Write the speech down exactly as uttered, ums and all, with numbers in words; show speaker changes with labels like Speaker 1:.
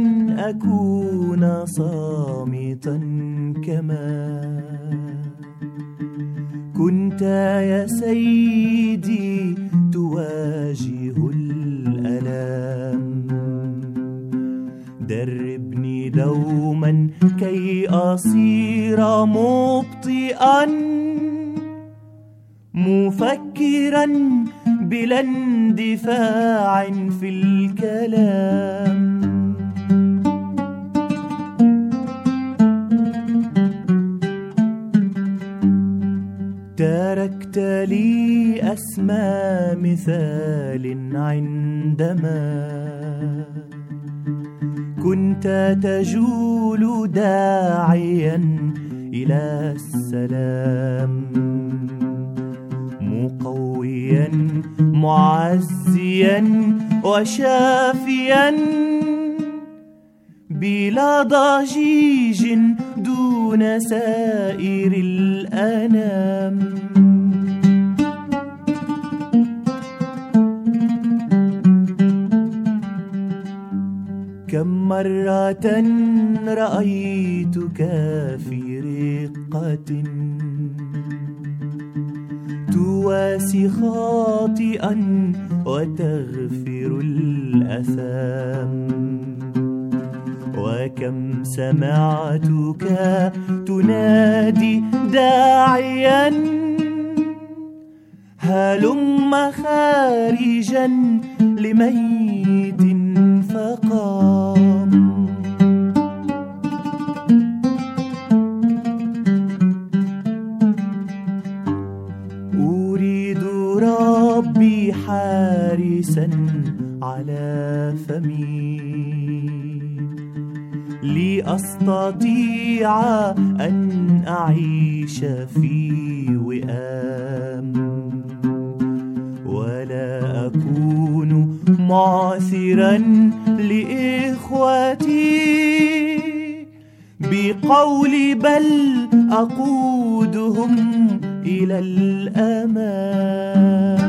Speaker 1: أكون صامتا كما كنت يا سيدي تواجه الألام. دربني دوما كي أصير مبطئا مفكرا بلا اندفاع في الكلام. تركت لي أسمى مثال عندما كنت تجول داعيا إلى السلام، مقويا معزيا وشافيا بلا ضجيج دون سائر الأنام. كم مرة رأيتك في رقة تواسي خاطئا وتغفر الأثام، وكم سمعتك تنادي داعيا هلم خارجا لميت فقام. أريد ربي حارسا على فمي لأستطيع أن أعيش في وئام، ولا أكون معثرا لإخوتي بقولي بل أقودهم إلى الأمان.